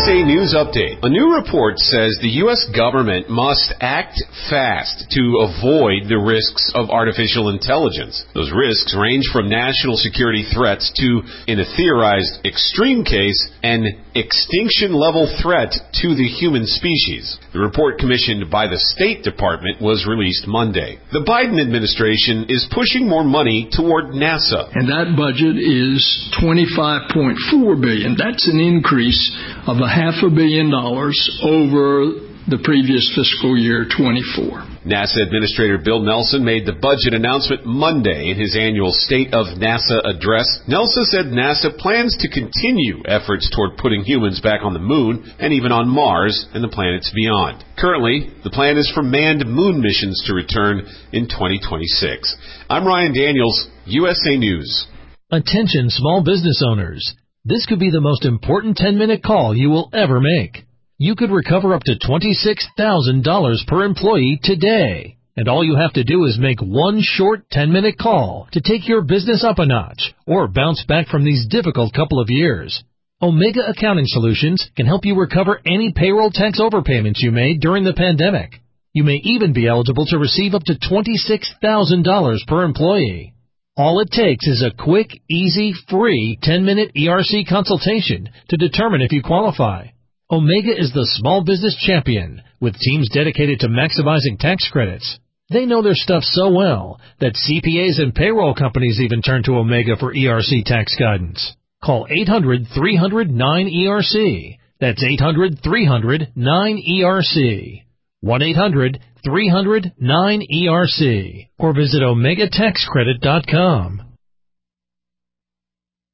USA News Update. A new report says the U.S. government must act fast to avoid the risks of artificial intelligence. Those risks range from national security threats to, in a theorized extreme case, an extinction-level threat to the human species. The report commissioned by the State Department was released Monday. The Biden administration is pushing more money toward NASA. And that budget is $25.4 billion. That's an increase of $500 million over the previous fiscal year 24. NASA Administrator Bill Nelson made the budget announcement Monday in his annual State of NASA address. Nelson said NASA plans to continue efforts toward putting humans back on the moon and even on Mars and the planets beyond. Currently, the plan is for manned moon missions to return in 2026. I'm Ryan Daniels, USA News. Attention small business owners. This could be the most important 10-minute call you will ever make. You could recover up to $26,000 per employee today. And all you have to do is make one short 10-minute call to take your business up a notch or bounce back from these difficult couple of years. Omega Accounting Solutions can help you recover any payroll tax overpayments you made during the pandemic. You may even be eligible to receive up to $26,000 per employee. All it takes is a quick, easy, free 10-minute ERC consultation to determine if you qualify. Omega is the small business champion with teams dedicated to maximizing tax credits. They know their stuff so well that CPAs and payroll companies even turn to Omega for ERC tax guidance. Call 800-300-9ERC. That's 800-300-9ERC. 1-800-300-9ERC. Or visit OmegaTaxCredit.com.